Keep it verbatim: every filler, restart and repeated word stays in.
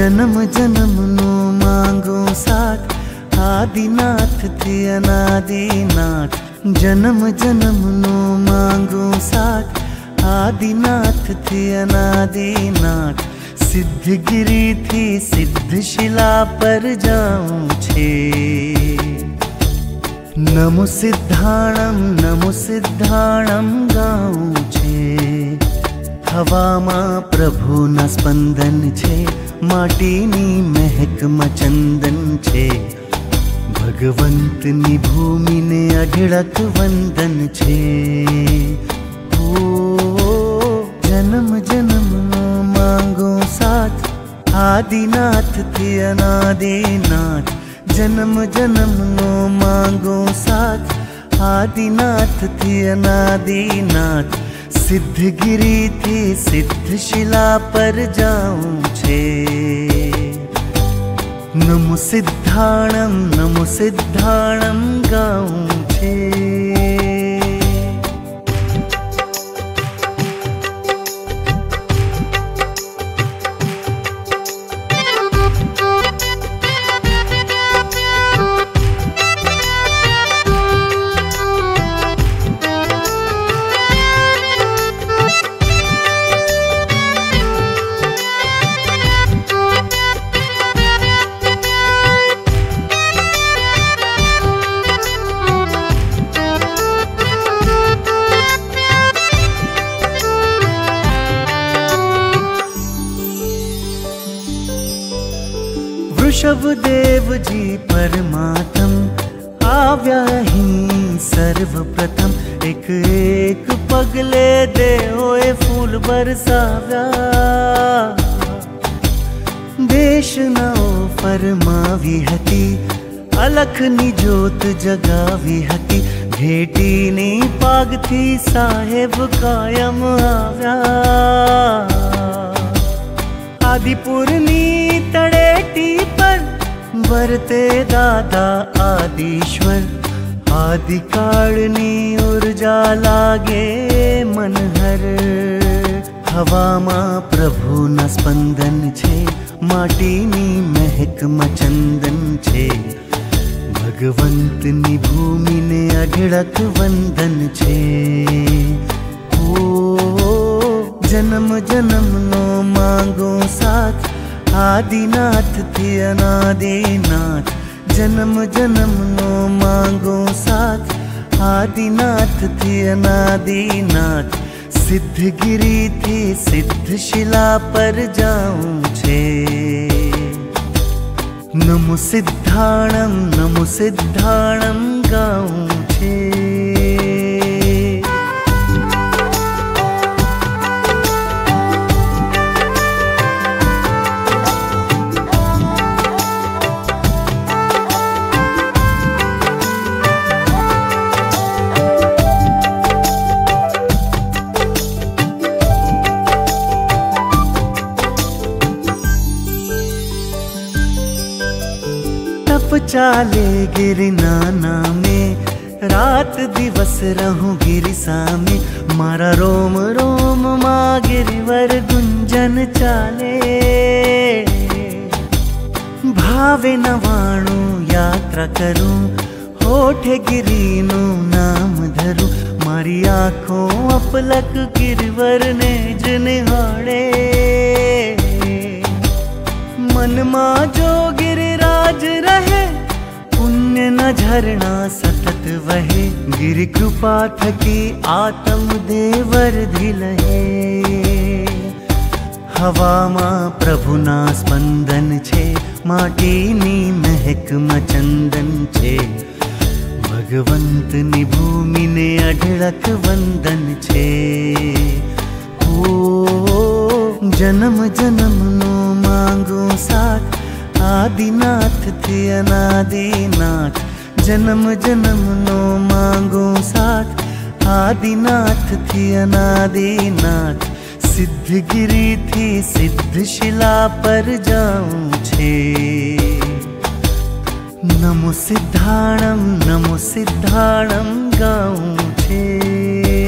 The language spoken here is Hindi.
जन्म जन्म नो मांगो साथ, आदिनाथ थे अनादिनाथ। जन्म जन्म नो मांगो साथ, आदिनाथ थे अनादिनाथ। सिद्धगिरी थी सिद्धशिला पर जाऊं छे। नमो सिद्धाणम नमो सिद्धाणम गाऊं छे। हवामा प्रभुना स्पंदन छे, माटीनी महकमा चंदन छे। भगवंतनी भूमिने अढळक वंदन छे। ओ जन्म जन्म नो मांगो साथ, आदिनाथ थे अनादिनाथ। जन्म जन्म नो मांगो साथ, आदिनाथ थे अनादिनाथ। सिद्धगिरी थी सिद्धशिला पर जाऊं छे। नमो सिद्धाणम नमो सिद्धाणम गाऊं छे। वृषभदेव जी परमात्म आव्या ही सर्वप्रथम। एक एक पगले देओए फूल बरसाव्या। देश नओ फरमावी हती, अलखनी जोत जगावी हती। भेटीनी पागथी साहेब कायम आव्या। आदिपुरनी तड़ेटी पर वरते दादा आदिश्वर। आदिकाळनी ऊर्जा लागे मनहर। हवामा प्रभुना स्पंदन छे, माटीनी महकमा चंदन छे। भगवंतनी भूमिने अढळक वंदन छे। ओ जन्म जन्म नो मांगो साथ, आदिनाथ थे अनादिनाथ। जन्म जन्म नो मांगो साथ, आदिनाथ थे अनादिनाथ। सिद्धगिरी थी सिद्धशिला पर जाऊं छे। नमो सिद्धाणम नमो सिद्धाणम गाऊं छे। तप चाले गिरनाना में, रात दिवस रहूं गिरिसा में। मारा रोम रोम माँ गिरिवर गुंजन चाले। भावे नवाणु यात्रा करूं, होठे गिरीनु नाम धरूं। मारी आँखों अपलक गिरिवर ने ज निहाळे। मन मा जो गिरिराज रहे, पुण्य न झरना सतत वहे। गिरि कृपा थकी आत्म देवर धिलहे। हवामा प्रभुना स्पंदन छे, माटीनी महकमा चंदन छे। भगवंतनी भूमिने अढळक वंदन छे। ओ जन्म जन्म नो मांगो साथ, आदिनाथ थे अनादिनाथ। जन्म जन्म नो मांगो साथ, आदिनाथ थे अनादिनाथ। सिद्धगिरी थी सिद्धशिला पर जाऊं छे। नमो सिद्धाणम नमो सिद्धाणम गाऊं छे।